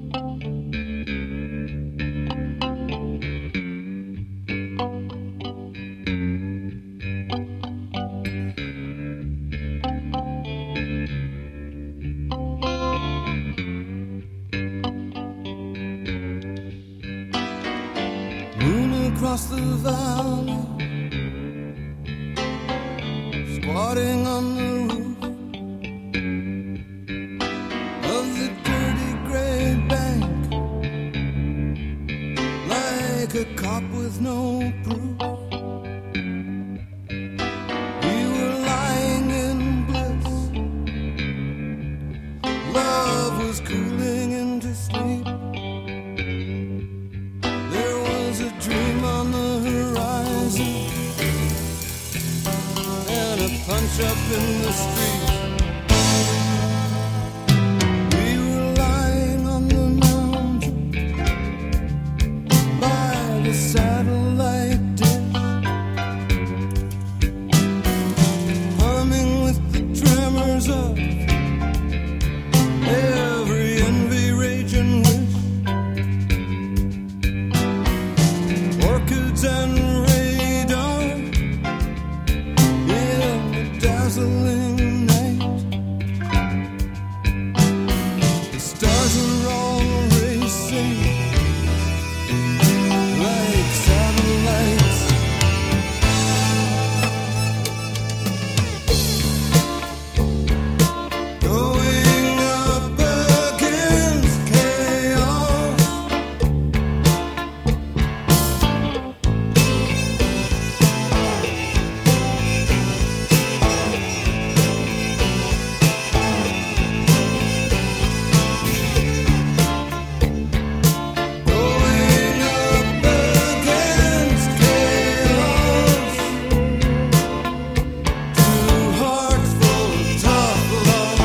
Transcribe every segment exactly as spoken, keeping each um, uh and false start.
Moon across the valley, squatting on the roof of the dirty gray bank, like a cop with no proof. We were lying in bliss, love was cooling into sleep. There was a dream on the horizon and a punch up in the street. We were lying on the mountain by the satellite dish, humming with the tremors of every envy, rage and wish. Orchids and radar in the dazzling night. The stars are all racing like satellites. Going up against chaos. Going up against chaos. Two hearts full of tough love.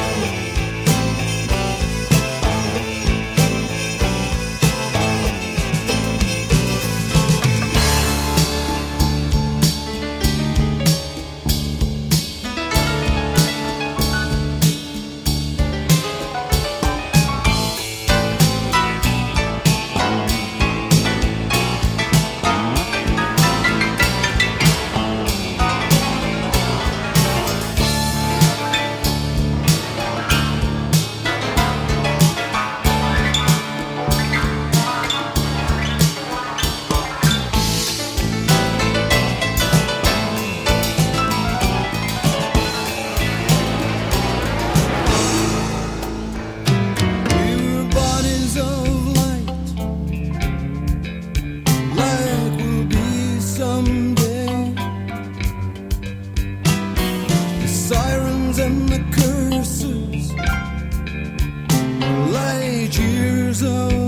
We were bodies of light, like we'll be someday. The sirens and the curses, light years away.